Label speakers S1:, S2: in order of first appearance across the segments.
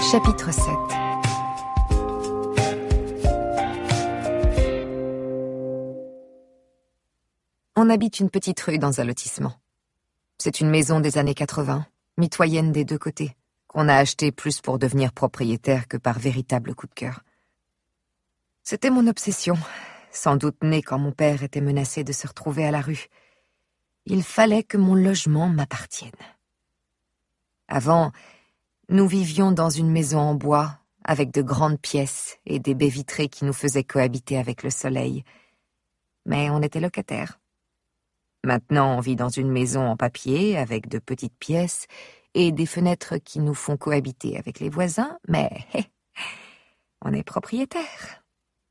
S1: Chapitre 7. On habite une petite rue dans un lotissement. C'est une maison des années 80, mitoyenne des deux côtés, qu'on a achetée plus pour devenir propriétaire que par véritable coup de cœur. C'était mon obsession, sans doute née quand mon père était menacé de se retrouver à la rue. Il fallait que mon logement m'appartienne. Avant, nous vivions dans une maison en bois, avec de grandes pièces et des baies vitrées qui nous faisaient cohabiter avec le soleil. Mais on était locataires. Maintenant, on vit dans une maison en papier, avec de petites pièces et des fenêtres qui nous font cohabiter avec les voisins, mais on est propriétaires.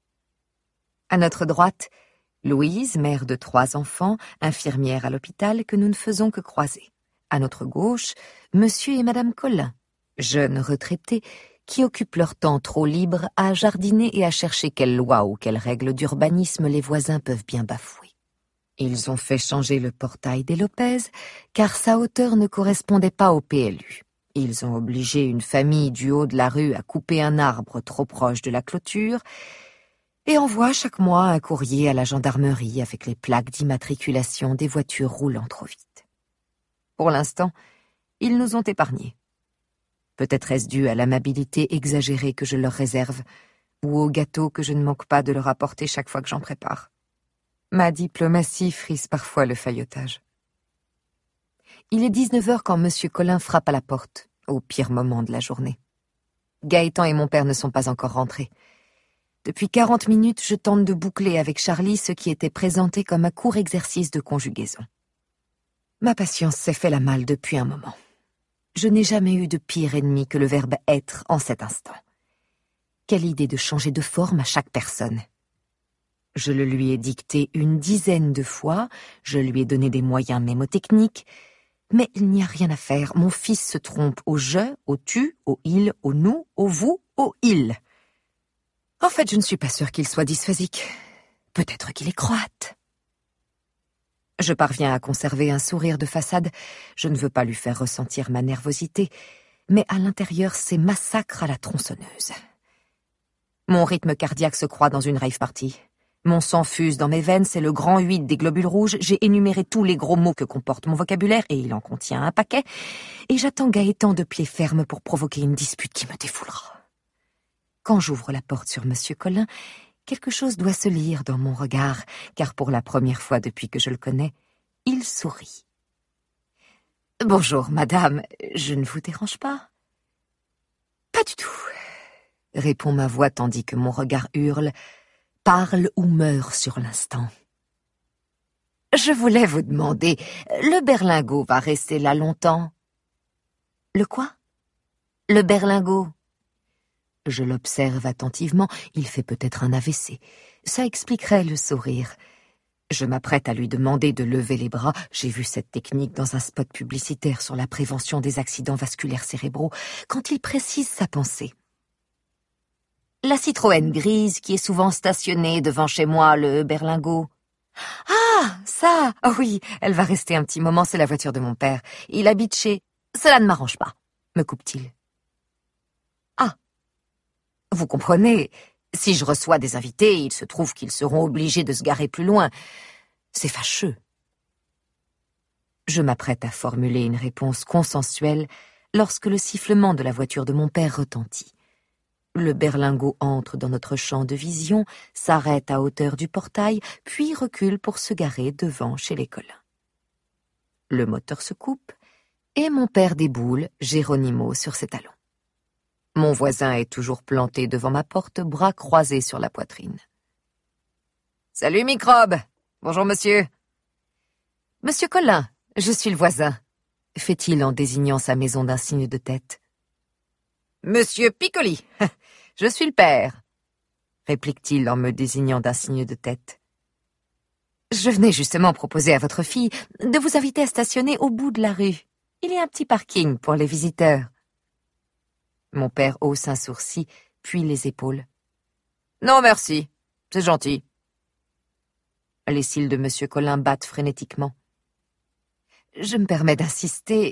S1: À notre droite, Louise, mère de 3 enfants, infirmière à l'hôpital que nous ne faisons que croiser. À notre gauche, Monsieur et Madame Collin, jeunes retraités, qui occupent leur temps trop libre à jardiner et à chercher quelles lois ou quelles règles d'urbanisme les voisins peuvent bien bafouer. Ils ont fait changer le portail des Lopez, car sa hauteur ne correspondait pas au PLU. Ils ont obligé une famille du haut de la rue à couper un arbre trop proche de la clôture et envoient chaque mois un courrier à la gendarmerie avec les plaques d'immatriculation des voitures roulant trop vite. Pour l'instant, ils nous ont épargnés. Peut-être est-ce dû à l'amabilité exagérée que je leur réserve, ou au gâteau que je ne manque pas de leur apporter chaque fois que j'en prépare. Ma diplomatie frise parfois le faillotage. Il est 19h quand Monsieur Collin frappe à la porte, au pire moment de la journée. Gaëtan et mon père ne sont pas encore rentrés. Depuis 40 minutes, je tente de boucler avec Charlie ce qui était présenté comme un court exercice de conjugaison. Ma patience s'est fait la malle depuis un moment. Je n'ai jamais eu de pire ennemi que le verbe « être » en cet instant. Quelle idée de changer de forme à chaque personne. Je le lui ai dicté une dizaine de fois, je lui ai donné des moyens mémotechniques, mais il n'y a rien à faire. Mon fils se trompe au « je », au « tu », au « il », au « nous », au « vous », au « il ». En fait, je ne suis pas sûre qu'il soit dysphasique. Peut-être qu'il est croate. Je parviens à conserver un sourire de façade. Je ne veux pas lui faire ressentir ma nervosité, mais à l'intérieur, c'est massacre à la tronçonneuse. Mon rythme cardiaque se croît dans une rave party. Mon sang fuse dans mes veines, c'est le grand 8 des globules rouges. J'ai énuméré tous les gros mots que comporte mon vocabulaire, et il en contient un paquet, et j'attends Gaëtan de pied ferme pour provoquer une dispute qui me défoulera. Quand j'ouvre la porte sur Monsieur Collin, quelque chose doit se lire dans mon regard, car pour la première fois depuis que je le connais, il sourit. « Bonjour, madame, je ne vous dérange pas ?»« Pas du tout », répond ma voix tandis que mon regard hurle « Parle ou meurt sur l'instant. » Je voulais vous demander, le berlingot va rester là longtemps ? Le quoi ? Le berlingot. Je l'observe attentivement, il fait peut-être un AVC. Ça expliquerait le sourire. Je m'apprête à lui demander de lever les bras. J'ai vu cette technique dans un spot publicitaire sur la prévention des accidents vasculaires cérébraux, quand il précise sa pensée. La Citroën grise qui est souvent stationnée devant chez moi, le berlingot. Ah, ça, oh oui, elle va rester un petit moment, c'est la voiture de mon père. Il habite chez... Cela ne m'arrange pas, me coupe-t-il. Ah, vous comprenez, si je reçois des invités, il se trouve qu'ils seront obligés de se garer plus loin. C'est fâcheux. Je m'apprête à formuler une réponse consensuelle lorsque le sifflement de la voiture de mon père retentit. Le berlingot entre dans notre champ de vision, s'arrête à hauteur du portail, puis recule pour se garer devant chez les Collin. Le moteur se coupe, et mon père déboule, Géronimo sur ses talons. Mon voisin est toujours planté devant ma porte, bras croisés sur la poitrine. « Salut, microbe! Bonjour, monsieur! »« Monsieur Collin, je suis le voisin, » fait-il en désignant sa maison d'un signe de tête. « Monsieur Piccoli, je suis le père, » réplique-t-il en me désignant d'un signe de tête. « Je venais justement proposer à votre fille de vous inviter à stationner au bout de la rue. Il y a un petit parking pour les visiteurs. » Mon père hausse un sourcil, puis les épaules. « Non, merci, c'est gentil. » Les cils de Monsieur Collin battent frénétiquement. « Je me permets d'insister.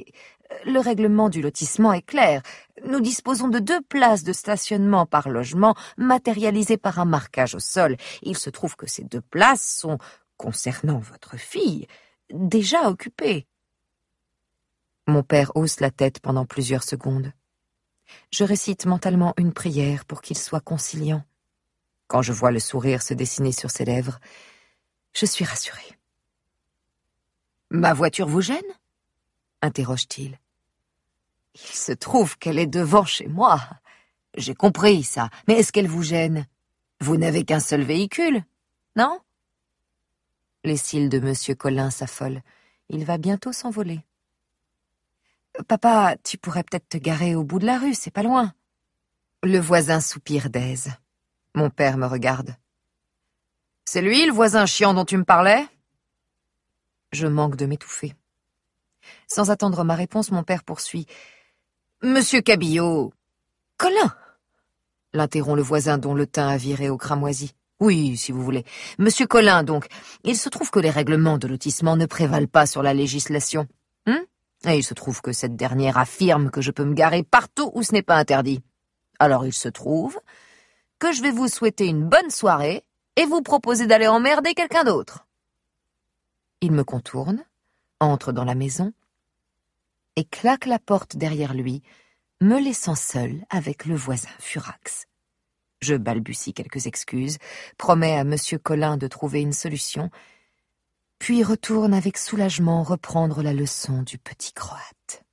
S1: Le règlement du lotissement est clair. Nous disposons de 2 places de stationnement par logement matérialisées par un marquage au sol. Il se trouve que ces 2 places sont, concernant votre fille, déjà occupées. » Mon père hausse la tête pendant plusieurs secondes. Je récite mentalement une prière pour qu'il soit conciliant. Quand je vois le sourire se dessiner sur ses lèvres, je suis rassurée. « Ma voiture vous gêne ?» interroge-t-il. « Il se trouve qu'elle est devant chez moi. J'ai compris ça, mais est-ce qu'elle vous gêne? Vous n'avez qu'un seul véhicule, non ?» Les cils de Monsieur Collin s'affolent. Il va bientôt s'envoler. « Papa, tu pourrais peut-être te garer au bout de la rue, c'est pas loin. » Le voisin soupire d'aise. Mon père me regarde. « C'est lui, le voisin chiant dont tu me parlais ?» Je manque de m'étouffer. Sans attendre ma réponse, mon père poursuit. « Monsieur Cabillaud... »« Collin !» l'interrompt le voisin dont le teint a viré au cramoisi. « Oui, si vous voulez. Monsieur Collin, donc. Il se trouve que les règlements de lotissement ne prévalent pas sur la législation. Et il se trouve que cette dernière affirme que je peux me garer partout où ce n'est pas interdit. Alors il se trouve que je vais vous souhaiter une bonne soirée et vous proposer d'aller emmerder quelqu'un d'autre. » Il me contourne, entre dans la maison et claque la porte derrière lui, me laissant seule avec le voisin furax. Je balbutie quelques excuses, promets à Monsieur Collin de trouver une solution, puis retourne avec soulagement reprendre la leçon du petit Croate.